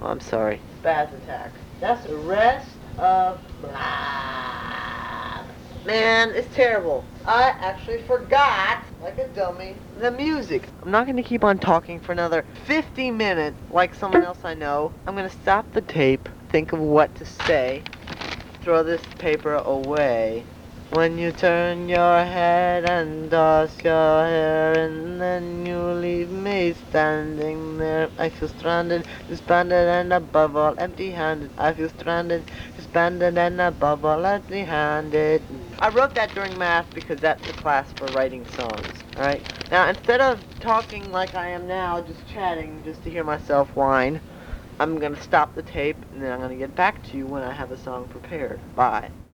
I'm sorry. Spaz attack. That's arrest of blab. Man, it's terrible. I actually forgot, like a dummy, the music. I'm not going to keep on talking for another 50 minutes like someone else I know. I'm going to stop the tape, think of what to say, throw this paper away. When you turn your head and toss your hair and then you leave me standing there, I feel stranded, disbanded and above all empty-handed. I feel stranded, disbanded and above all empty-handed. I wrote that during math because that's the class for writing songs, alright? Now instead of talking like I am now, just chatting just to hear myself whine, I'm going to stop the tape and then I'm going to get back to you when I have a song prepared. Bye.